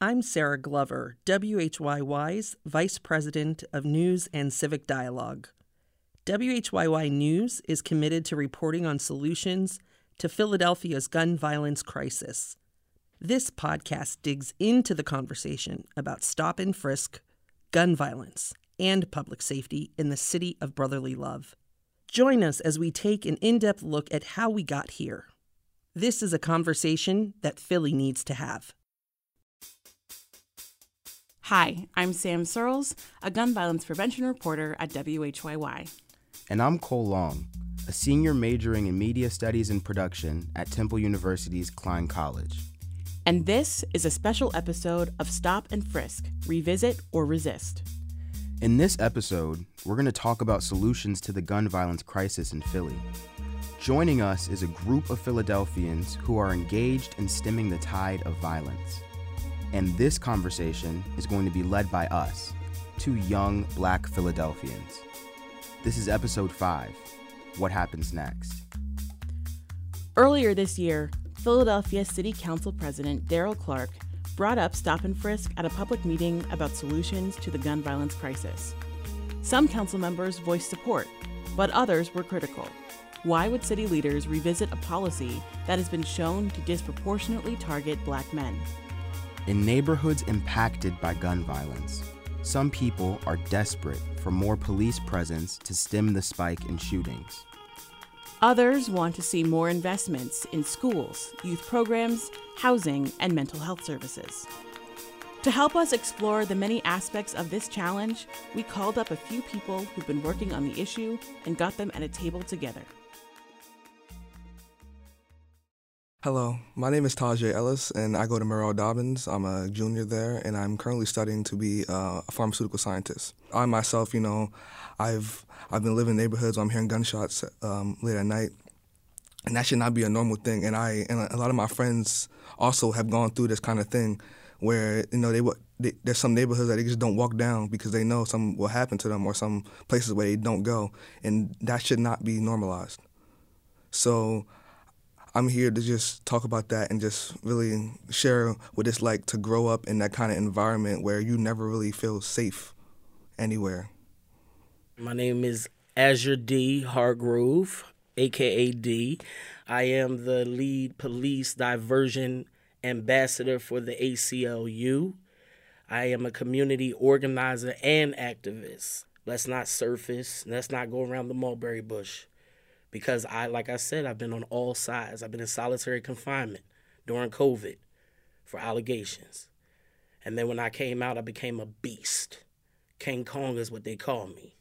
I'm Sarah Glover, WHYY's Vice President of News and Civic Dialogue. WHYY News is committed to reporting on solutions to Philadelphia's gun violence crisis. This podcast digs into the conversation about stop and frisk, gun violence, and public safety in the city of brotherly love. Join us as we take an in-depth look at how we got here. This is a conversation that Philly needs to have. Hi, I'm Sam Searles, a gun violence prevention reporter at WHYY. And I'm Cole Long, a senior majoring in media studies and production at Temple University's Klein College. And this is a special episode of Stop and Frisk, Revisit or Resist. In this episode, we're going to talk about solutions to the gun violence crisis in Philly. Joining us is a group of Philadelphians who are engaged in stemming the tide of violence. And this conversation is going to be led by us, two young Black Philadelphians. This is episode 5, What Happens Next? Earlier this year, Philadelphia City Council President Darrell Clarke brought up stop and frisk at a public meeting about solutions to the gun violence crisis. Some council members voiced support, but others were critical. Why would city leaders revisit a policy that has been shown to disproportionately target Black men? In neighborhoods impacted by gun violence, some people are desperate for more police presence to stem the spike in shootings. Others want to see more investments in schools, youth programs, housing, and mental health services. To help us explore the many aspects of this challenge, we called up a few people who've been working on the issue and got them at a table together. Hello, my name is Tajay Ellis, and I go to Merrill Dobbins. I'm a junior there, and I'm currently studying to be a pharmaceutical scientist. I myself, I've been living in neighborhoods where I'm hearing gunshots late at night, and that should not be a normal thing. And a lot of my friends also have gone through this kind of thing, where there's some neighborhoods that they just don't walk down because they know something will happen to them, or some places where they don't go, and that should not be normalized. So I'm here to just talk about that and just really share what it's like to grow up in that kind of environment where you never really feel safe anywhere. My name is Azure D. Hargrove, a.k.a. D. I am the lead police diversion ambassador for the ACLU. I am a community organizer and activist. Let's not surface, let's not go around the mulberry bush. Because like I said, I've been on all sides. I've been in solitary confinement during COVID for allegations. And then when I came out, I became a beast. King Kong is what they call me.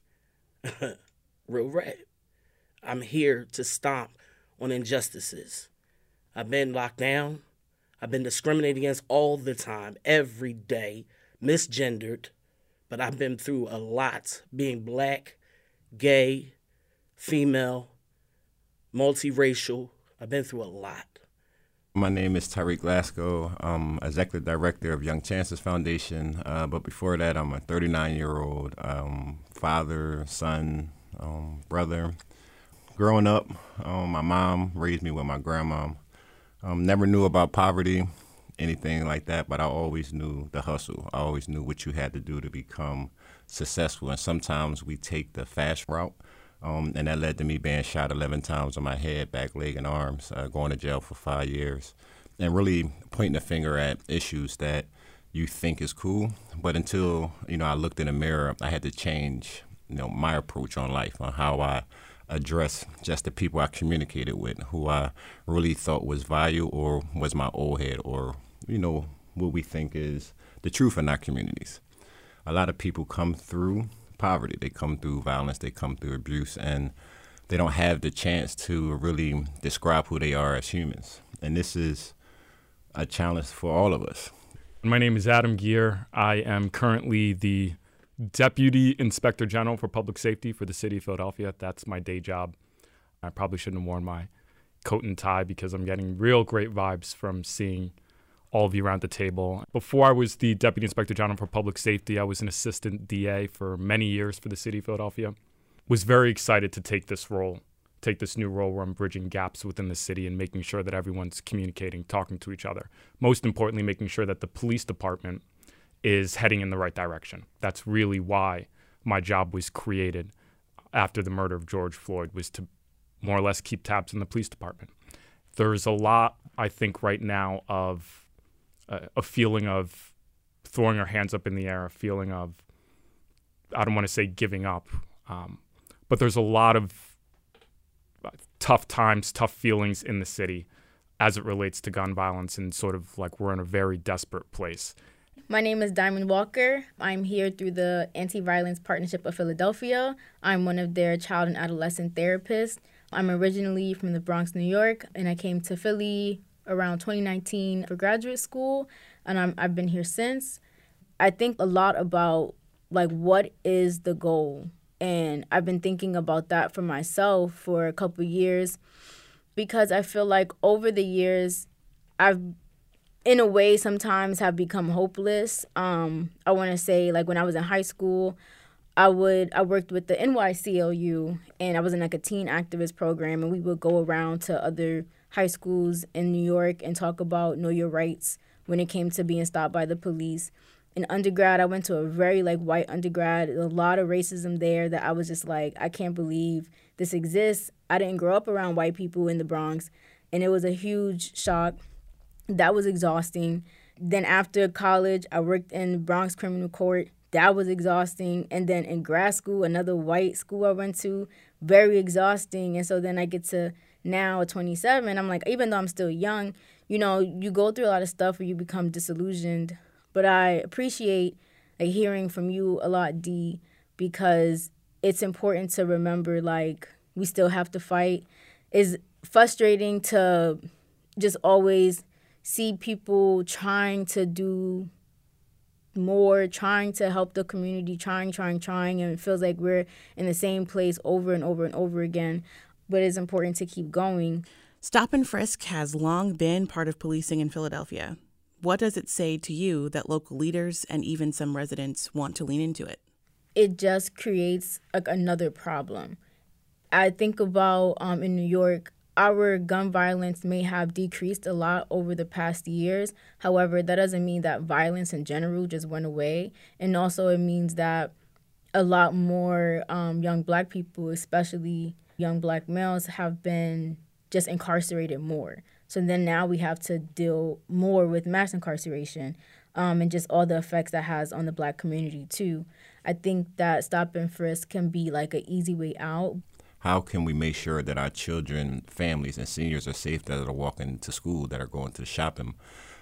Real rap. I'm here to stomp on injustices. I've been locked down. I've been discriminated against all the time, every day, misgendered. But I've been through a lot, being Black, gay, female, multiracial. I've been through a lot. My name is Tariq Lasco. I'm Executive Director of Young Chances Foundation. But before that, I'm a 39-year-old father, son, brother. Growing up, my mom raised me with my grandma. Never knew about poverty, anything like that, but I always knew the hustle. I always knew what you had to do to become successful. And sometimes we take the fast route. And that led to me being shot 11 times on my head, back, leg, and arms, going to jail for 5 years, and really pointing a finger at issues that you think is cool. But until, I looked in the mirror, I had to change, my approach on life, on how I address just the people I communicated with, who I really thought was value or was my old head, or, what we think is the truth in our communities. A lot of people come through poverty, they come through violence, they come through abuse, and they don't have the chance to really describe who they are as humans. And this is a challenge for all of us. My name is Adam Geer. I am currently the Deputy Inspector General for Public Safety for the City of Philadelphia. That's my day job. I probably shouldn't have worn my coat and tie because I'm getting real great vibes from seeing all of you around the table. Before I was the Deputy Inspector General for Public Safety, I was an assistant DA for many years for the City of Philadelphia. Was very excited to take this role take this new role where I'm bridging gaps within the city and making sure that everyone's communicating, talking to each other. Most importantly, making sure that the police department is heading in the right direction. That's really why my job was created after the murder of George Floyd, was to more or less keep tabs on the police department. There's a lot, I think, right now of a feeling of throwing our hands up in the air, a feeling of, I don't want to say giving up, but there's a lot of tough times, tough feelings in the city as it relates to gun violence, and sort of like we're in a very desperate place. My name is Diamond Walker. I'm here through the Anti-Violence Partnership of Philadelphia. I'm one of their child and adolescent therapists. I'm originally from the Bronx, New York, and I came to Philly around 2019 for graduate school, and I've been here since. I think a lot about, like, what is the goal? And I've been thinking about that for myself for a couple years, because I feel like over the years, I've, in a way, sometimes have become hopeless. I want to say, like, when I was in high school, I worked with the NYCLU, and I was in like a teen activist program, and we would go around to other high schools in New York and talk about know your rights when it came to being stopped by the police. In undergrad, I went to a very white undergrad, a lot of racism there that I was just like, I can't believe this exists. I didn't grow up around white people in the Bronx, and it was a huge shock. That was exhausting. Then after college, I worked in the Bronx Criminal Court. That was exhausting. And then in grad school, another white school I went to, very exhausting. And so then I get to now at 27, I'm like, even though I'm still young, you go through a lot of stuff where you become disillusioned. But I appreciate hearing from you a lot, Dee, because it's important to remember, we still have to fight. It's frustrating to just always see people trying to do more, trying to help the community, trying, and it feels like we're in the same place over and over and over again. But it's important to keep going. Stop and frisk has long been part of policing in Philadelphia. What does it say to you that local leaders and even some residents want to lean into it? It just creates another problem. I think about in New York, our gun violence may have decreased a lot over the past years. However, that doesn't mean that violence in general just went away. And also it means that a lot more young Black people, especially young Black males, have been just incarcerated more. So then now we have to deal more with mass incarceration and just all the effects that has on the Black community too. I think that stop and frisk can be an easy way out. How can we make sure that our children, families, and seniors are safe, that are walking to school, that are going to shopping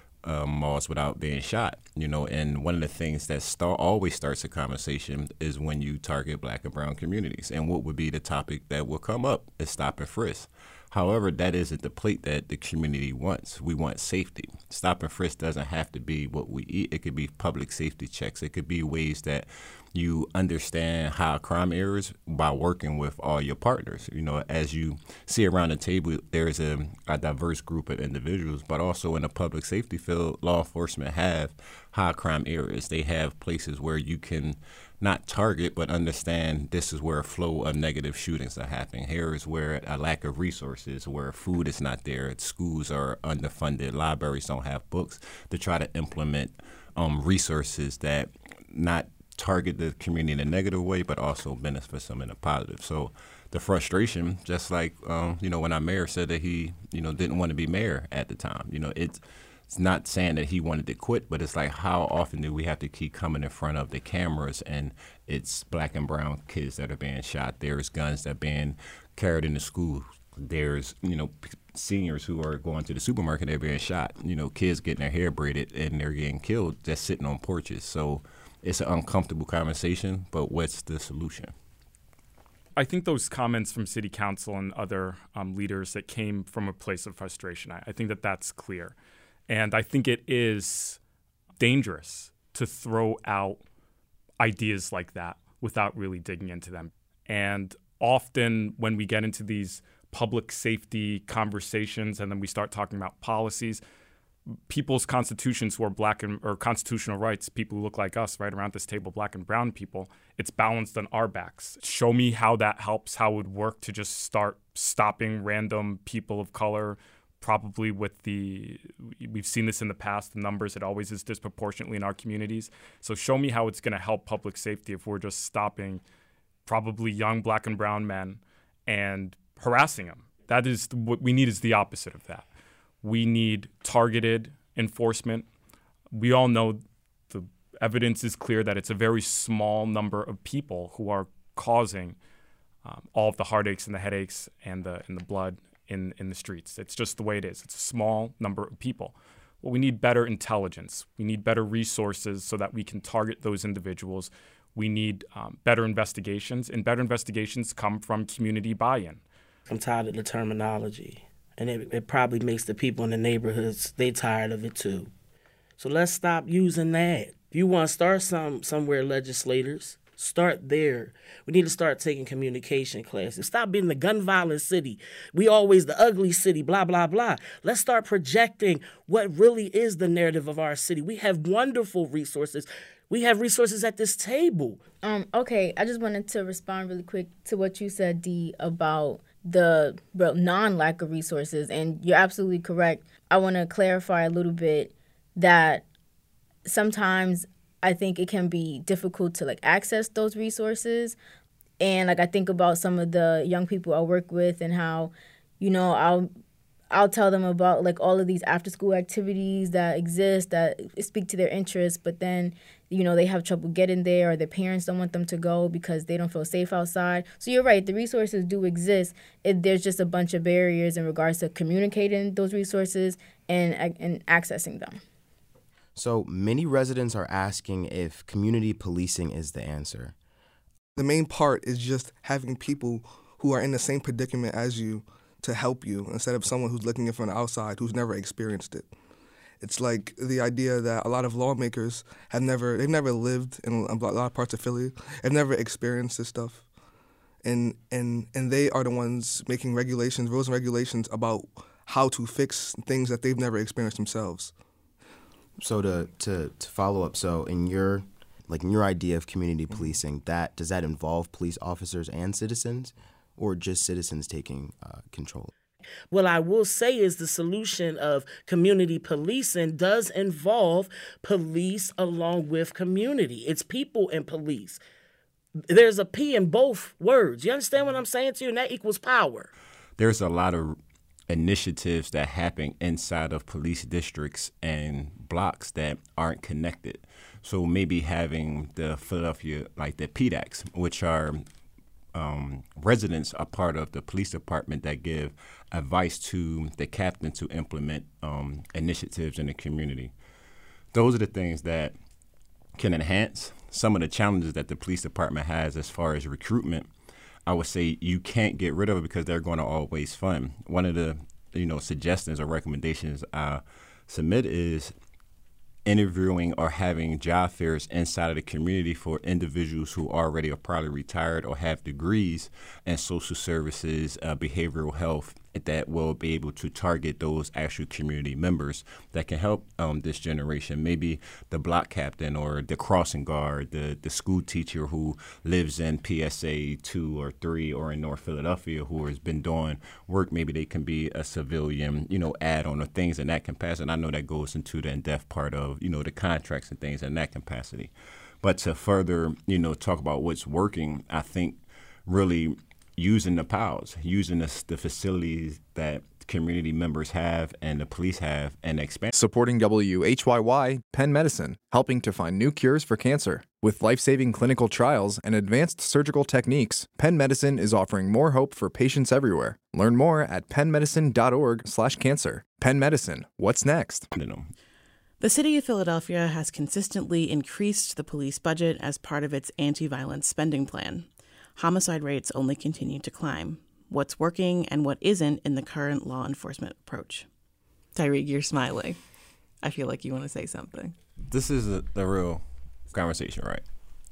malls without being shot? And one of the things that always starts a conversation is when you target Black and brown communities. And what would be the topic that will come up is stop and frisk. However, that isn't the plate that the community wants. We want safety. Stop and frisk doesn't have to be what we eat. It could be public safety checks. It could be ways that you understand high crime areas by working with all your partners. As you see around the table, there's a diverse group of individuals, but also in the public safety field, law enforcement have high crime areas. They have places where you can not target, but understand this is where a flow of negative shootings are happening. Here is where a lack of resources, where food is not there, schools are underfunded, libraries don't have books, to try to implement resources that not target the community in a negative way, but also benefit them in a positive. So the frustration, just like, when our mayor said that he, didn't want to be mayor at the time, it's not saying that he wanted to quit, but it's like, how often do we have to keep coming in front of the cameras, and it's Black and brown kids that are being shot. There's guns that are being carried into school. There's, seniors who are going to the supermarket, they're being shot. Kids getting their hair braided and they're getting killed just sitting on porches. So it's an uncomfortable conversation, but what's the solution? I think those comments from city council and other leaders that came from a place of frustration, I think that that's clear. And I think it is dangerous to throw out ideas like that without really digging into them. And often when we get into these public safety conversations and then we start talking about policies, people's constitutions who are Black or constitutional rights, people who look like us right around this table, Black and brown people, it's balanced on our backs. Show me how that helps, how it would work to just start stopping random people of color, probably we've seen this in the past, the numbers, it always is disproportionately in our communities. So show me how it's going to help public safety if we're just stopping probably young black and brown men and harassing them. That is what we need, is the opposite of that. We need targeted enforcement. We all know the evidence is clear that it's a very small number of people who are causing all of the heartaches and the headaches and the blood in the streets. It's just the way it is. It's a small number of people. Well, we need better intelligence. We need better resources so that we can target those individuals. We need better investigations, and better investigations come from community buy-in. I'm tired of the terminology, and it probably makes the people in the neighborhoods, they tired of it too. So let's stop using that. If you want to start somewhere, legislators, start there. We need to start taking communication classes. Stop being the gun violence city. We always the ugly city, blah, blah, blah. Let's start projecting what really is the narrative of our city. We have wonderful resources. We have resources at this table. Okay, I just wanted to respond really quick to what you said, Dee, about the non-lack of resources. And you're absolutely correct. I want to clarify a little bit that sometimes I think it can be difficult to access those resources. And I think about some of the young people I work with and how, I'll tell them about all of these after school activities that exist that speak to their interests, but then, they have trouble getting there, or their parents don't want them to go because they don't feel safe outside. So you're right, the resources do exist. There's just a bunch of barriers in regards to communicating those resources and accessing them. So many residents are asking if community policing is the answer. The main part is just having people who are in the same predicament as you to help you instead of someone who's looking in from the outside who's never experienced it. It's like the idea that a lot of lawmakers they've never lived in a lot of parts of Philly, have never experienced this stuff. And they are the ones making rules and regulations about how to fix things that they've never experienced themselves. So to follow up, so in your idea of community policing, does that involve police officers and citizens, or just citizens taking control? What I will say is the solution of community policing does involve police along with community. It's people and police. There's a P in both words. You understand what I'm saying to you? And that equals power. There's a lot of initiatives that happen inside of police districts and blocks that aren't connected. So maybe having the Philadelphia, the PDACs, which are residents are part of the police department that give advice to the captain to implement initiatives in the community. Those are the things that can enhance some of the challenges that the police department has as far as recruitment. I would say you can't get rid of it because they're going to always fund. One of the suggestions or recommendations I submit is interviewing or having job fairs inside of the community for individuals who already are probably retired or have degrees in social services, behavioral health, that will be able to target those actual community members that can help this generation. Maybe the block captain or the crossing guard, the school teacher who lives in PSA 2 or 3 or in North Philadelphia who has been doing work. Maybe they can be a civilian, add-on or things in that capacity. And I know that goes into the in-depth part of, the contracts and things in that capacity. But to further, talk about what's working, I think really using the POWs, using the facilities that community members have and the police have, and expand. Supporting WHYY, Penn Medicine, helping to find new cures for cancer. With life-saving clinical trials and advanced surgical techniques, Penn Medicine is offering more hope for patients everywhere. Learn more at pennmedicine.org/cancer. Penn Medicine, what's next? The city of Philadelphia has consistently increased the police budget as part of its anti-violence spending plan. Homicide rates only continue to climb. What's working and what isn't in the current law enforcement approach? Tyreek, you're smiling. I feel like you want to say something. This is the real conversation, right?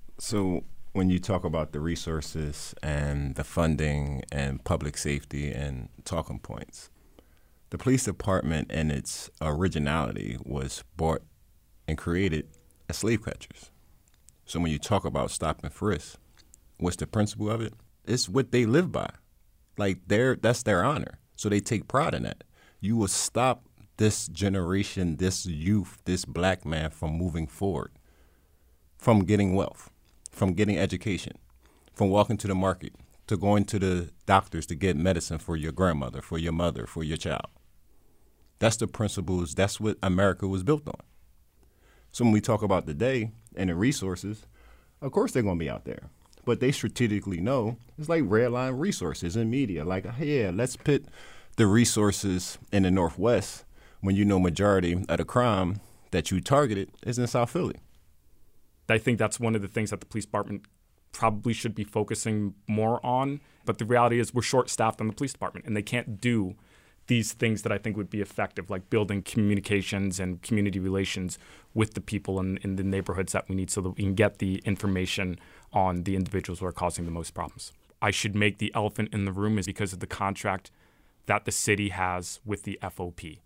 So when you talk about the resources and the funding and public safety and talking points, the police department in its originality was bought and created as slave catchers. So when you talk about stop and frisk, what's the principle of it? It's what they live by. Like that's their honor. So they take pride in that. You will stop this generation, this youth, this black man from moving forward, from getting wealth, from getting education, from walking to the market, to going to the doctors to get medicine for your grandmother, for your mother, for your child. That's the principles. That's what America was built on. So when we talk about the day and the resources, of course they're going to be out there. But they strategically know it's like redline resources in media. Like, yeah, let's put the resources in the Northwest when you know majority of the crime that you targeted is in South Philly. I think that's one of the things that the police department probably should be focusing more on. But the reality is we're short-staffed on the police department, and they can't do these things that I think would be effective, like building communications and community relations with the people in the neighborhoods that we need so that we can get the information on the individuals who are causing the most problems. I should make the elephant in the room is because of the contract that the city has with the FOP.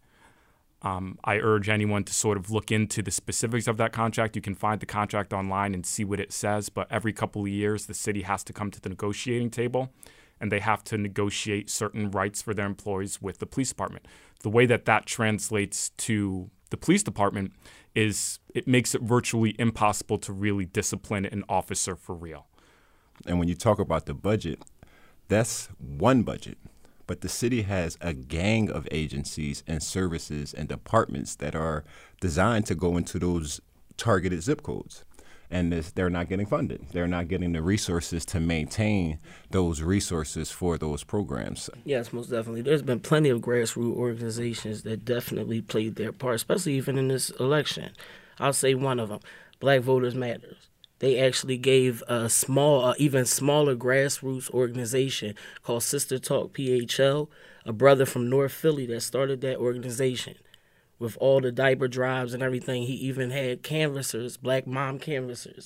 I urge anyone to sort of look into the specifics of that contract. You can find the contract online and see what it says, but every couple of years, the city has to come to the negotiating table, and they have to negotiate certain rights for their employees with the police department. The way that translates to the police department is it makes it virtually impossible to really discipline an officer for real. And when you talk about the budget, that's one budget. But the city has a gang of agencies and services and departments that are designed to go into those targeted zip codes. And they're not getting funded. They're not getting the resources to maintain those resources for those programs. Yes, most definitely. There's been plenty of grassroots organizations that definitely played their part, especially even in this election. I'll say one of them, Black Voters Matters. They actually gave a small, even smaller grassroots organization called Sister Talk PHL, a brother from North Philly that started that organization. With all the diaper drives and everything, he even had canvassers, black mom canvassers,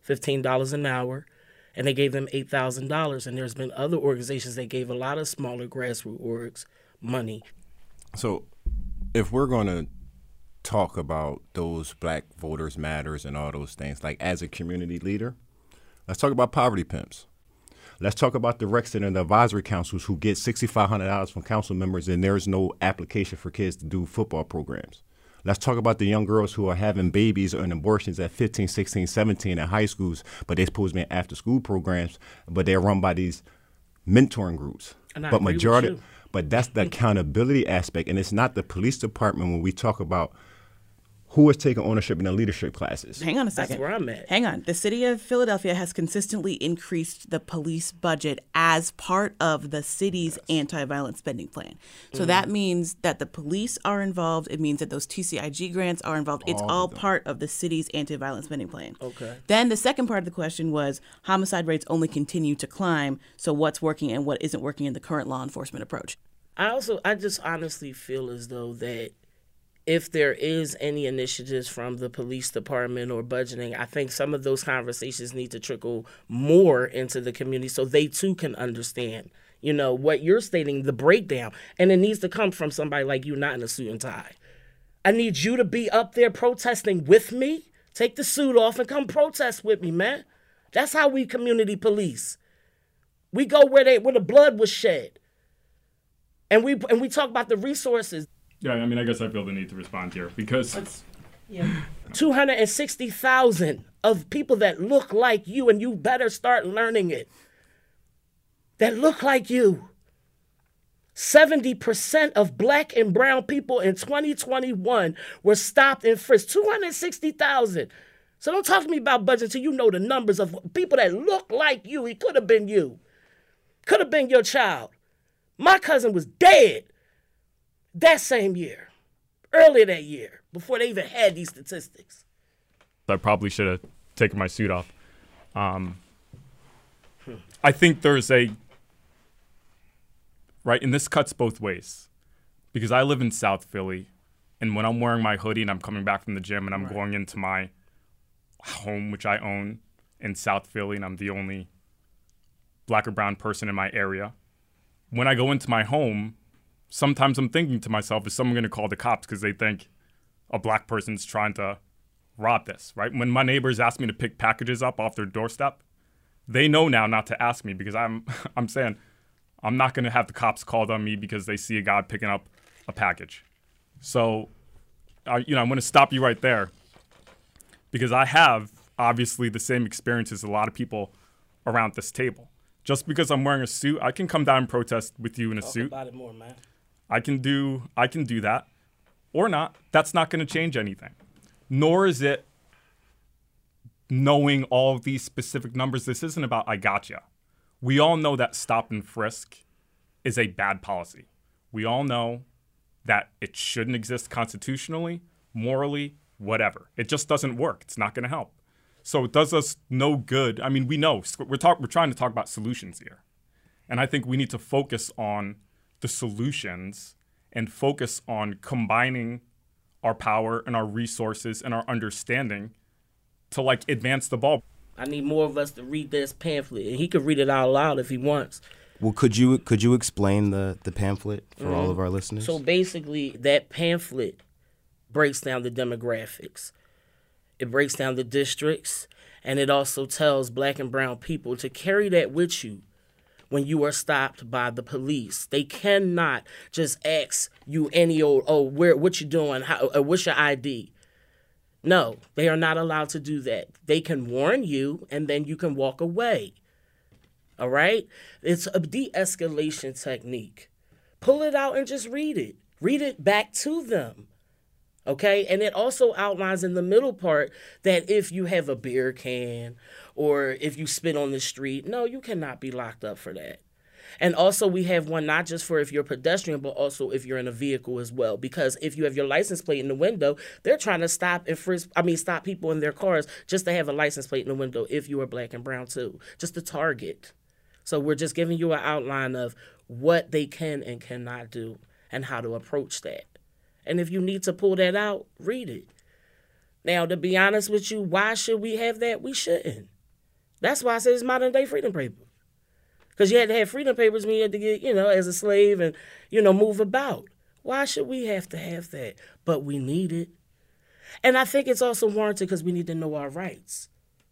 $15 an hour, and they gave them $8,000. And there's been other organizations that gave a lot of smaller grassroots orgs money. So if we're going to talk about those Black Voters Matters and all those things, like as a community leader, let's talk about poverty pimps. Let's talk about the rec center and the advisory councils who get $6,500 from council members and there's no application for kids to do football programs. Let's talk about the young girls who are having babies and abortions at 15, 16, 17 at high schools, but they're supposed to be after school programs, but they're run by these mentoring groups. And I but agree majority, with you. But that's the accountability aspect, and it's not the police department when we talk about who is taking ownership in the leadership classes. Hang on a second. That's where I'm at. Hang on. The city of Philadelphia has consistently increased the police budget as part of the city's anti-violence spending plan. So that means that the police are involved. It means that those TCIG grants are involved. It's all part of the city's anti-violence spending plan. Okay. Then the second part of the question was homicide rates only continue to climb. So what's working and what isn't working in the current law enforcement approach? I just honestly feel as though that if there is any initiatives from the police department or budgeting, I think some of those conversations need to trickle more into the community so they too can understand, what you're stating, the breakdown. And it needs to come from somebody like you, not in a suit and tie. I need you to be up there protesting with me. Take the suit off and come protest with me, man. That's how we community police. We go where the blood was shed. And we talk about the resources. Yeah, I mean, I guess I feel the need to respond here because 260,000 of people that look like you, and you better start learning it, that look like you. 70% of black and brown people in 2021 were stopped and frisked. 260,000. So don't talk to me about budget until you know the numbers of people that look like you. It could have been you. Could have been your child. My cousin was dead that same year, earlier that year, before they even had these statistics. I probably should have taken my suit off. I think there's and this cuts both ways, because I live in South Philly, and when I'm wearing my hoodie and I'm coming back from the gym and I'm going into my home, which I own in South Philly, and I'm the only black or brown person in my area, when I go into my home, sometimes I'm thinking to myself, is someone going to call the cops because they think a black person's trying to rob this, right? When my neighbors ask me to pick packages up off their doorstep, they know now not to ask me because I'm saying, I'm not going to have the cops called on me because they see a guy picking up a package. So, I'm going to stop you right there because I have obviously the same experience as a lot of people around this table. Just because I'm wearing a suit, I can come down and protest with you in a suit. Talk about it more, man. I can do that or not. That's not going to change anything. Nor is it knowing all of these specific numbers. This isn't about I gotcha. We all know that stop and frisk is a bad policy. We all know that it shouldn't exist constitutionally, morally, whatever. It just doesn't work. It's not going to help. So it does us no good. I mean, we know we're trying to talk about solutions here. And I think we need to focus on the solutions and focus on combining our power and our resources and our understanding to like advance the ball. I need more of us to read this pamphlet, and he could read it out loud if he wants. Well, could you explain the pamphlet for all of our listeners? So basically, that pamphlet breaks down the demographics. It breaks down the districts, and it also tells Black and brown people to carry that with you when you are stopped by the police. They cannot just ask you any old, what you doing, what's your ID? No, they are not allowed to do that. They can warn you, and then you can walk away. All right? It's a de-escalation technique. Pull it out and just read it. Read it back to them. Okay? And it also outlines in the middle part that if you have a beer can or if you spit on the street, no, you cannot be locked up for that. And also we have one not just for if you're a pedestrian, but also if you're in a vehicle as well. Because if you have your license plate in the window, they're trying to stop people in their cars just to have a license plate in the window if you are Black and brown too. Just to target. So we're just giving you an outline of what they can and cannot do and how to approach that. And if you need to pull that out, read it. Now, to be honest with you, why should we have that? We shouldn't. That's why I said it's modern day freedom paper. Because you had to have freedom papers when you had to get, as a slave and, move about. Why should we have to have that? But we need it. And I think it's also warranted because we need to know our rights.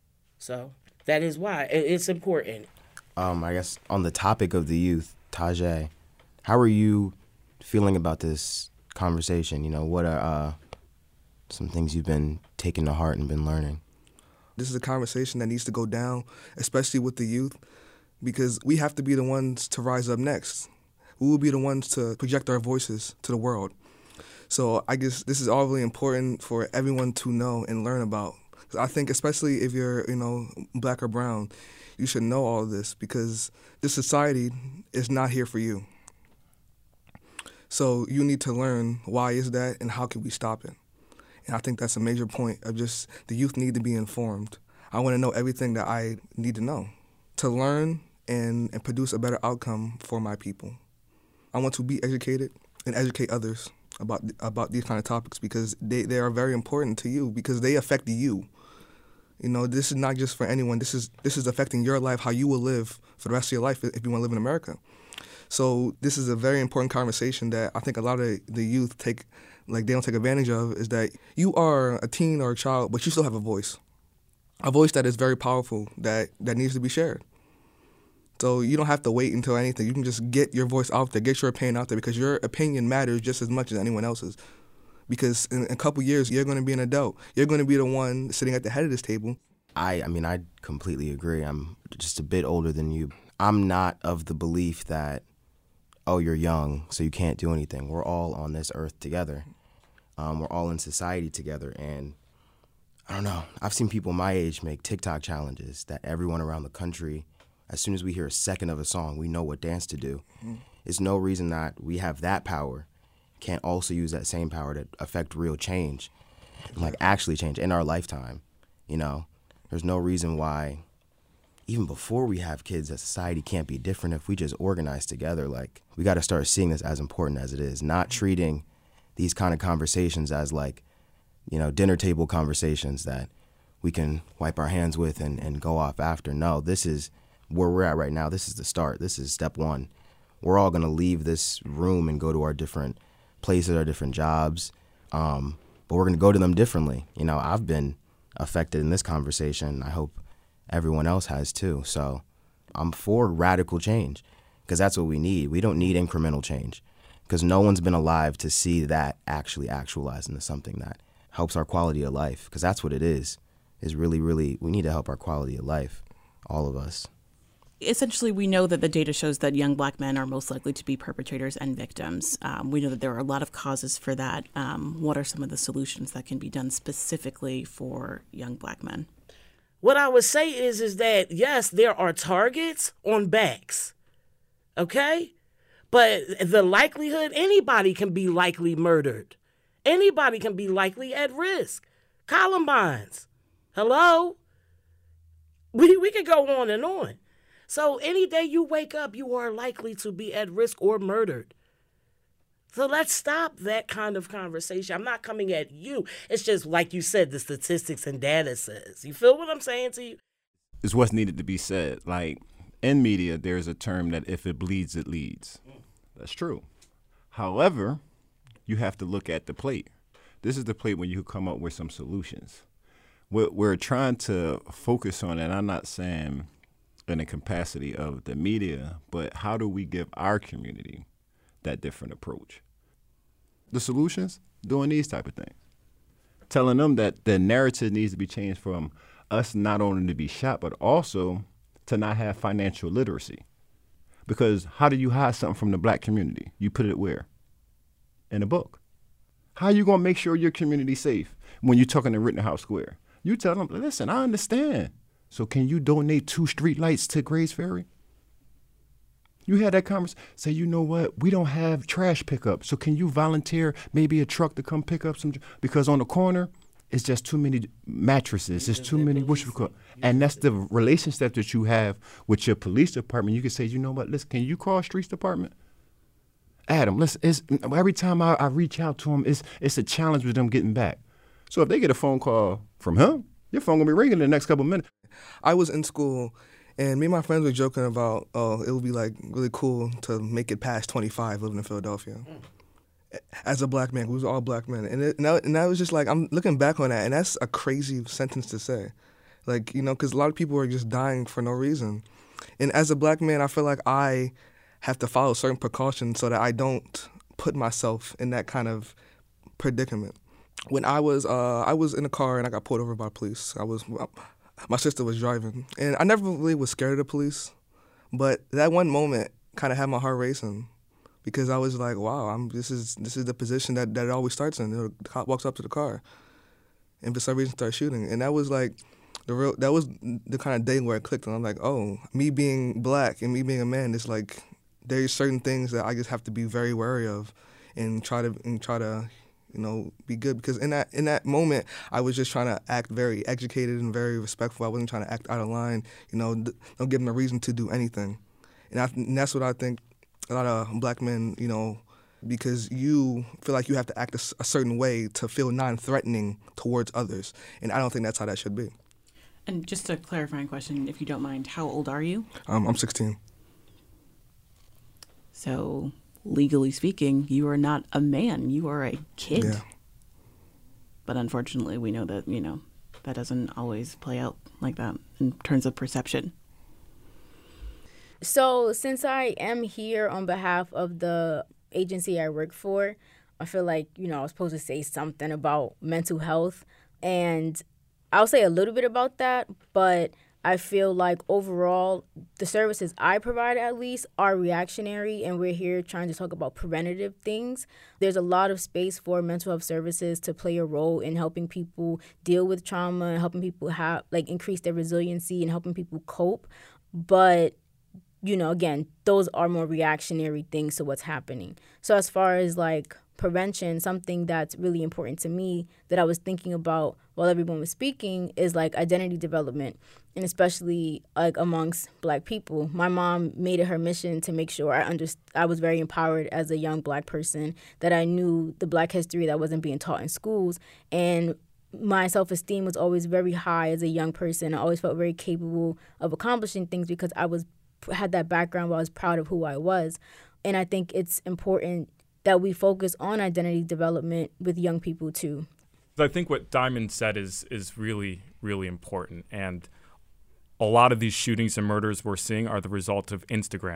So that is why it's important. I guess on the topic of the youth, Tajay, how are you feeling about this conversation? What are some things you've been taking to heart and been learning? This is a conversation that needs to go down, especially with the youth, because we have to be the ones to rise up next. We will be the ones to project our voices to the world. So I guess this is all really important for everyone to know and learn about. I think especially if you're, Black or brown, you should know all of this because this society is not here for you. So you need to learn why is that and how can we stop it. And I think that's a major point of just the youth need to be informed. I want to know everything that I need to know to learn and produce a better outcome for my people. I want to be educated and educate others about these kind of topics because they are very important to you because they affect you. This is not just for anyone. This is affecting your life, how you will live for the rest of your life if you want to live in America. So this is a very important conversation that I think a lot of the youth they don't take advantage of is that you are a teen or a child, but you still have a voice that is very powerful that needs to be shared. So you don't have to wait until anything. You can just get your voice out there, get your opinion out there because your opinion matters just as much as anyone else's. Because in a couple years, you're going to be an adult. You're going to be the one sitting at the head of this table. I completely agree. I'm just a bit older than you. I'm not of the belief that, you're young, so you can't do anything. We're all on this earth together. We're all in society together. And I don't know. I've seen people my age make TikTok challenges that everyone around the country, as soon as we hear a second of a song, we know what dance to do. Mm-hmm. It's no reason that we have that power can't also use that same power to affect real change, and actually change in our lifetime. There's no reason why, even before we have kids, that society can't be different if we just organize together. We got to start seeing this as important as it is, not treating these kind of conversations as dinner table conversations that we can wipe our hands with and go off after. No, this is where we're at right now. This is the start. This is step one. We're all going to leave this room and go to our different places, our different jobs, but we're going to go to them differently. I've been affected in this conversation. I hope everyone else has too. So I'm for radical change because that's what we need. We don't need incremental change, because no one's been alive to see that actually actualize into something that helps our quality of life, because that's what it is really, really, we need to help our quality of life, all of us. Essentially, we know that the data shows that young black men are most likely to be perpetrators and victims. We know that there are a lot of causes for that. What are some of the solutions that can be done specifically for young black men? What I would say is that, yes, there are targets on backs, okay? But the likelihood, anybody can be likely murdered. Anybody can be likely at risk. Columbines, hello? We could go on and on. So any day you wake up, you are likely to be at risk or murdered. So let's stop that kind of conversation. I'm not coming at you. It's just like you said, the statistics and data says. You feel what I'm saying to you? It's what's needed to be said. Like in media, there's a term that if it bleeds, it leads. That's true. However, you have to look at the plate. This is the plate when you come up with some solutions. What we're trying to focus on, and I'm not saying in the capacity of the media, but how do we give our community that different approach? The solutions, doing these type of things. Telling them that the narrative needs to be changed from us not only to be shot, but also to not have financial literacy. Because how do you hide something from the black community? You put it where? In a book. How are you going to make sure your community's safe when you're talking to Rittenhouse Square? You tell them, listen, I understand. So can you donate 2 street lights to Grays Ferry? You had that conversation. Say, you know what? We don't have trash pickup. So can you volunteer maybe a truck to come pick up some? Because on the corner, it's just too many mattresses. There's too many, and that's the relationship that you have with your police department. You can say, you know what? Listen, can you call streets department? Adam, listen, every time I reach out to them, it's a challenge with them getting back. So if they get a phone call from him, your phone gonna be ringing in the next couple of minutes. I was in school, and me and my friends were joking about, it would be like really cool to make it past 25 living in Philadelphia. As a black man, we was all black men, and that was just like, I'm looking back on that, and that's a crazy sentence to say, like, you know, because a lot of people are just dying for no reason, and as a black man, I feel like I have to follow certain precautions so that I don't put myself in that kind of predicament. When I was in a car and I got pulled over by police. My sister was driving, and I never really was scared of the police, but that one moment kind of had my heart racing, because I was like, wow, this is the position that it always starts in. The cop walks up to the car, and for some reason starts shooting, and that was like that was the kind of day where it clicked, and I'm like, oh, me being black and me being a man, it's like there's certain things that I just have to be very wary of, and try to. You know, be good, because in that moment, I was just trying to act very educated and very respectful. I wasn't trying to act out of line. You know, don't give them a reason to do anything, and that's what I think a lot of black men, you know, because you feel like you have to act a certain way to feel non-threatening towards others, and I don't think that's how that should be. And just a clarifying question, if you don't mind, how old are you? I'm 16. So, legally speaking, you are not a man. You are a kid. Yeah. But unfortunately, we know that, you know, that doesn't always play out like that in terms of perception. So since I am here on behalf of the agency I work for, I feel like, you know, I was supposed to say something about mental health. And I'll say a little bit about that, but I feel like overall, the services I provide, at least, are reactionary, and we're here trying to talk about preventative things. There's a lot of space for mental health services to play a role in helping people deal with trauma and helping people increase their resiliency and helping people cope. But, you know, again, those are more reactionary things to what's happening. So as far as prevention, something that's really important to me that I was thinking about while everyone was speaking is identity development, and especially amongst Black people. My mom made it her mission to make sure I was very empowered as a young Black person, that I knew the Black history that wasn't being taught in schools, and my self-esteem was always very high as a young person. I always felt very capable of accomplishing things because I had that background where I was proud of who I was. And I think it's important that we focus on identity development with young people too. I think what Diamond said is really, really important. And a lot of these shootings and murders we're seeing are the result of Instagram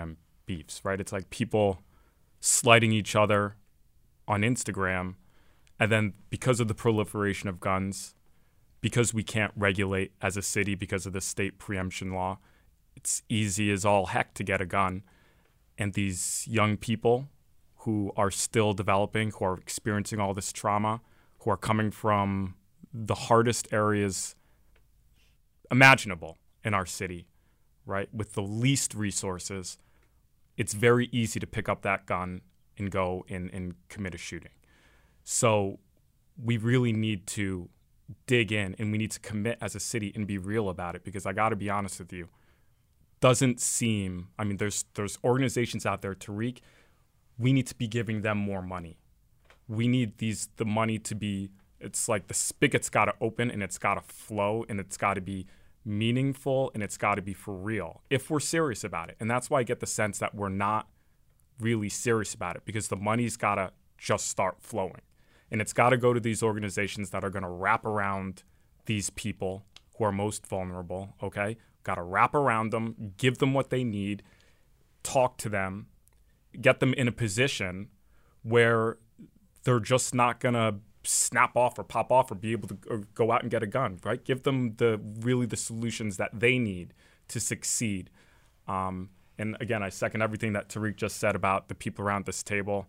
beefs, right? It's like people slighting each other on Instagram, and then because of the proliferation of guns, because we can't regulate as a city because of the state preemption law, it's easy as all heck to get a gun. And these young people who are still developing, who are experiencing all this trauma, who are coming from the hardest areas imaginable in our city, right, with the least resources, it's very easy to pick up that gun and go and commit a shooting. So we really need to dig in, and we need to commit as a city and be real about it, because I got to be honest with you, doesn't seem, I mean, there's organizations out there, Tariq, we need to be giving them more money. We need the money to be, it's like the spigot's got to open and it's got to flow and it's got to be meaningful and it's got to be for real if we're serious about it. And that's why I get the sense that we're not really serious about it, because the money's got to just start flowing. And it's got to go to these organizations that are going to wrap around these people who are most vulnerable, okay? Got to wrap around them, give them what they need, talk to them, get them in a position where they're just not going to snap off or pop off or be able to go out and get a gun, right? Give them the solutions that they need to succeed. And again, I second everything that Tariq just said about the people around this table.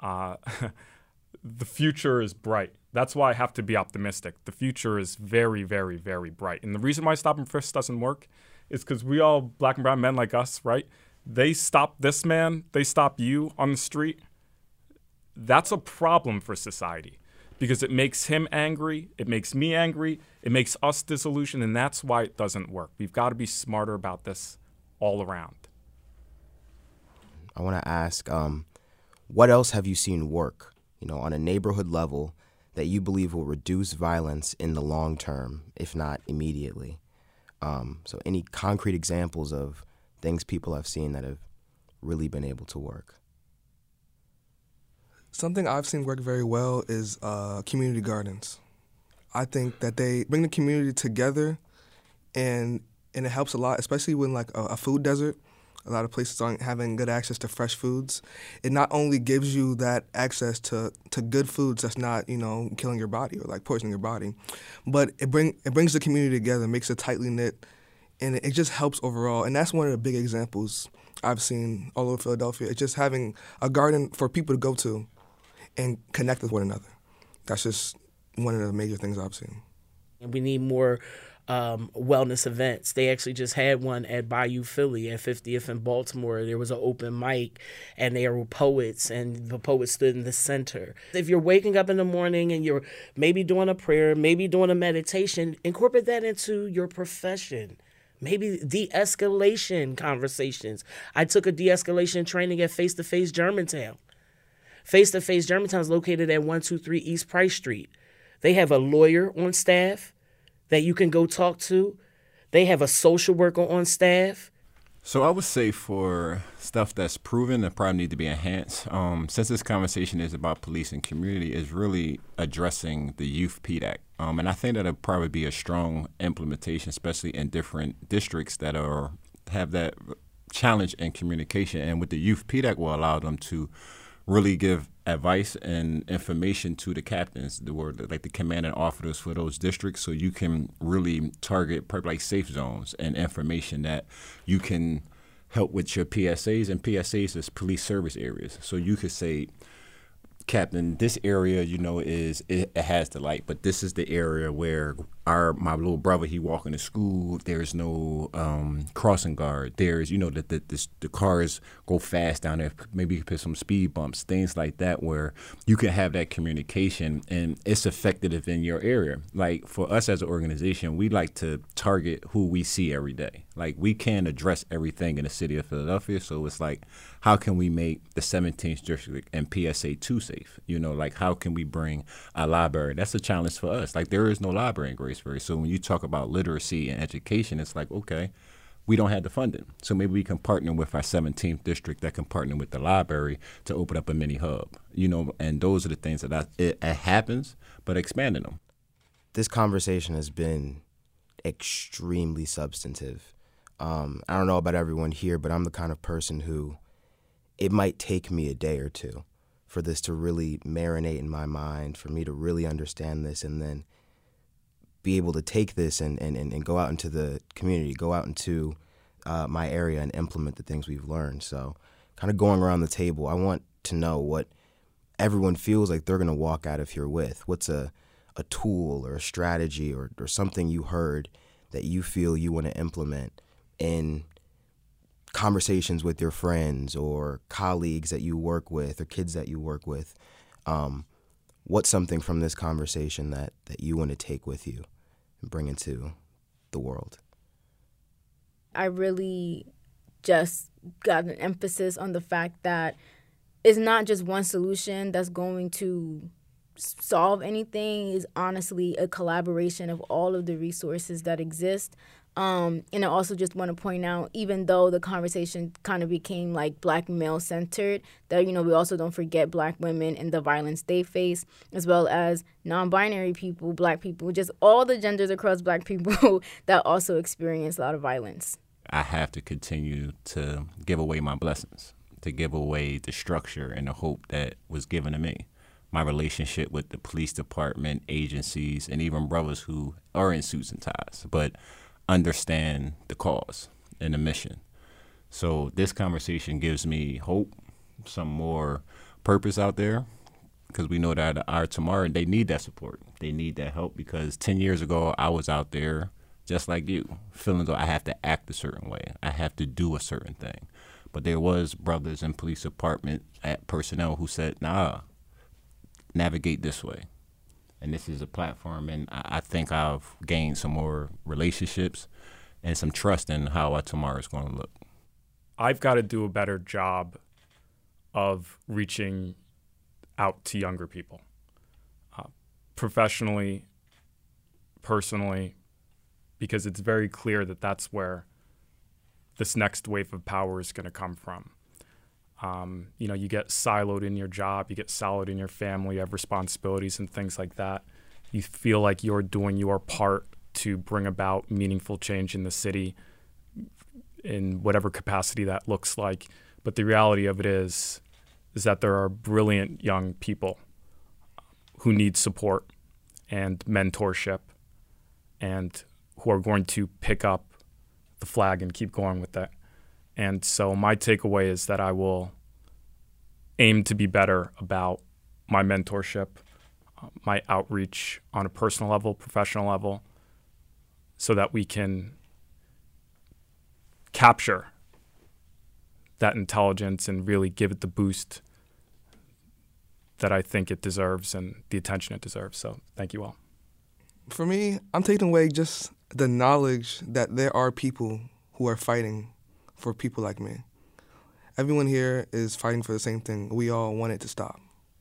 The future is bright. That's why I have to be optimistic. The future is very, very, very bright. And the reason why stop and frisk doesn't work is because we all, black and brown men like us, right? They stop this man, they stop you on the street. That's a problem for society, because it makes him angry, it makes me angry, it makes us disillusioned, and that's why it doesn't work. We've got to be smarter about this all around. I want to ask, what else have you seen work, on a neighborhood level that you believe will reduce violence in the long term, if not immediately? So any concrete examples of things people have seen that have really been able to work? Something I've seen work very well is community gardens. I think that they bring the community together, and it helps a lot, especially when like a food desert. A lot of places aren't having good access to fresh foods. It not only gives you that access to good foods that's not, killing your body or like poisoning your body, but it brings the community together, makes it tightly knit, and it just helps overall. And that's one of the big examples I've seen all over Philadelphia. It's just having a garden for people to go to and connect with one another. That's just one of the major things I've seen. And we need more wellness events. They actually just had one at Bayou Philly at 50th in Baltimore. There was an open mic, and there were poets, and the poets stood in the center. If you're waking up in the morning and you're maybe doing a prayer, maybe doing a meditation, incorporate that into your profession. Maybe de-escalation conversations. I took a de-escalation training at Face to Face Germantown. Face to Face Germantown is located at 123 East Price Street. They have a lawyer on staff that you can go talk to. They have a social worker on staff. So I would say for stuff that's proven that probably need to be enhanced, since this conversation is about police and community, is really addressing the Youth PDAC. And I think that'll probably be a strong implementation, especially in different districts that have that challenge in communication. And with the Youth PDAC will allow them to really give advice and information to the captains, like the commanding officers for those districts, so you can really target probably like safe zones and information that you can help with your PSAs. And PSAs is police service areas. So you could say, Captain, this area, it has the light, but this is the area where my little brother, he walking to school. There's no crossing guard. There's, the cars go fast down there. Maybe you can put some speed bumps, things like that, where you can have that communication and it's effective in your area. Like for us as an organization, we like to target who we see every day. Like we can't address everything in the city of Philadelphia, so it's like, how can we make the 17th district and PSA 2 safe? Like how can we bring a library? That's a challenge for us. Like there is no library in Graceberry. So when you talk about literacy and education, it's like, okay, we don't have the funding. So maybe we can partner with our 17th district that can partner with the library to open up a mini hub, and those are the things that it happens, but expanding them. This conversation has been extremely substantive. I don't know about everyone here, but I'm the kind of person who it might take me a day or two for this to really marinate in my mind, for me to really understand this, and then be able to take this and go out into the community, go out into my area and implement the things we've learned. So kind of going around the table, I want to know what everyone feels like they're going to walk out of here with. What's a tool or a strategy or something you heard that you feel you want to implement in conversations with your friends or colleagues that you work with or kids that you work with. What's something from this conversation that you want to take with you and bring into the world? I really just got an emphasis on the fact that it's not just one solution that's going to solve anything. Is honestly a collaboration of all of the resources that exist. And I also just want to point out, even though the conversation kind of became like Black male-centered, that, you know, we also don't forget Black women and the violence they face, as well as non-binary people, Black people, just all the genders across Black people that also experience a lot of violence. I have to continue to give away my blessings, to give away the structure and the hope that was given to me. My relationship with the police department, agencies, and even brothers who are in suits and ties, but understand the cause and the mission. So this conversation gives me hope, some more purpose out there, because we know that our tomorrow, they need that support. They need that help, because 10 years ago, I was out there just like you, feeling though I have to act a certain way. I have to do a certain thing. But there was brothers in police department at personnel who said, nah, navigate this way. And this is a platform, and I think I've gained some more relationships and some trust in how our tomorrow is going to look. I've got to do a better job of reaching out to younger people, professionally, personally, because it's very clear that that's where this next wave of power is going to come from. You know, you get siloed in your job, you get siloed in your family, you have responsibilities and things like that. You feel like you're doing your part to bring about meaningful change in the city in whatever capacity that looks like. But the reality of it is that there are brilliant young people who need support and mentorship and who are going to pick up the flag and keep going with that. And so my takeaway is that I will aim to be better about my mentorship, my outreach on a personal level, professional level, so that we can capture that intelligence and really give it the boost that I think it deserves and the attention it deserves. So thank you all. For me, I'm taking away just the knowledge that there are people who are fighting for people like me. Everyone here is fighting for the same thing. We all want it to stop.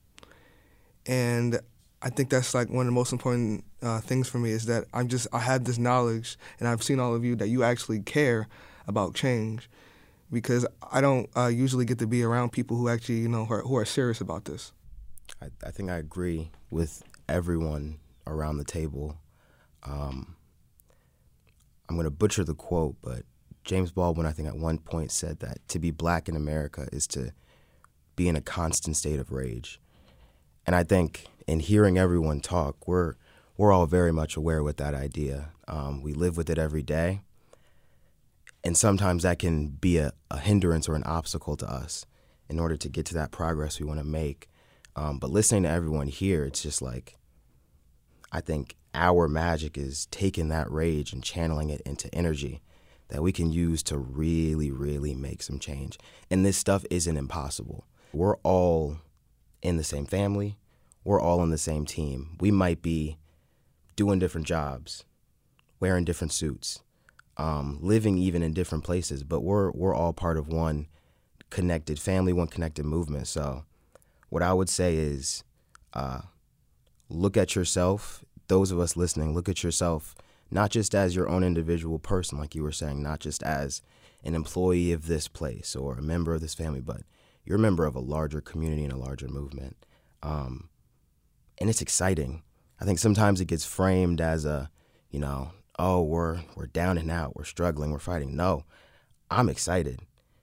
And I think that's like one of the most important things for me, is that I have this knowledge, and I've seen all of you, that you actually care about change, because I don't usually get to be around people who actually, you know, who are serious about this. I think I agree with everyone around the table. I'm going to butcher the quote, but James Baldwin, I think at one point said that to be Black in America is to be in a constant state of rage. And I think in hearing everyone talk, we're all very much aware with that idea. We live with it every day. And sometimes that can be a hindrance or an obstacle to us in order to get to that progress we want to make. But listening to everyone here, it's just like, I think our magic is taking that rage and channeling it into energy that we can use to really, really make some change. And this stuff isn't impossible. We're all in the same family. We're all on the same team. We might be doing different jobs, wearing different suits, living even in different places, but we're all part of one connected family, one connected movement. So what I would say is look at yourself. Those of us listening, look at yourself not just as your own individual person, like you were saying, not just as an employee of this place or a member of this family, but you're a member of a larger community and a larger movement. And it's exciting. I think sometimes it gets framed as oh, we're down and out, we're struggling, we're fighting. No, I'm excited.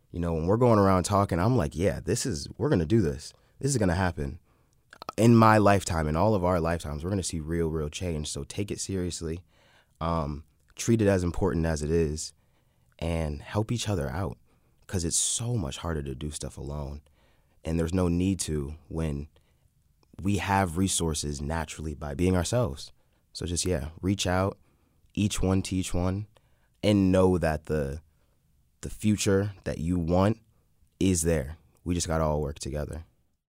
You know, when we're going around talking, I'm like, yeah, we're going to do this. This is going to happen. In my lifetime, in all of our lifetimes, we're going to see real change. So take it seriously. Treat it as important as it is, and help each other out, because it's so much harder to do stuff alone. And there's no need to when we have resources naturally by being ourselves. So just, reach out, each one teach one, and know that the future that you want is there. We just got to all work together.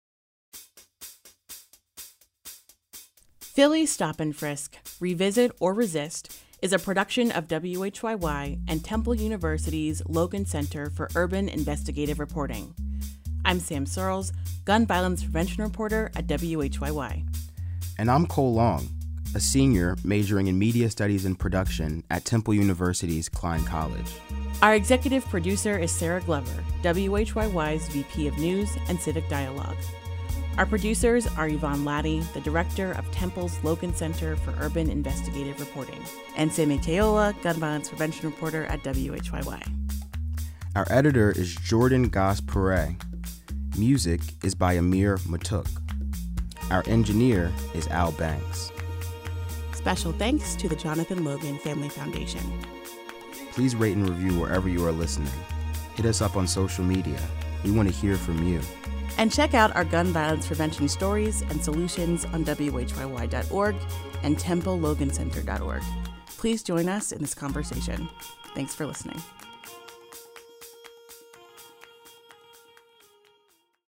Philly Stop and Frisk, Revisit or Resist is a production of WHYY and Temple University's Logan Center for Urban Investigative Reporting. I'm Sam Searles, gun violence prevention reporter at WHYY. And I'm Cole Long, a senior majoring in media studies and production at Temple University's Klein College. Our executive producer is Sarah Glover, WHYY's VP of News and Civic Dialogue. Our producers are Yvonne Laddie, the director of Temple's Logan Center for Urban Investigative Reporting, and Sammy Teola, gun violence prevention reporter at WHYY. Our editor is Jordan Goss-Perret. Music is by Amir Matuk. Our engineer is Al Banks. Special thanks to the Jonathan Logan Family Foundation. Please rate and review wherever you are listening. Hit us up on social media. We want to hear from you. And check out our gun violence prevention stories and solutions on WHYY.org and TempleLoganCenter.org. Please join us in this conversation. Thanks for listening.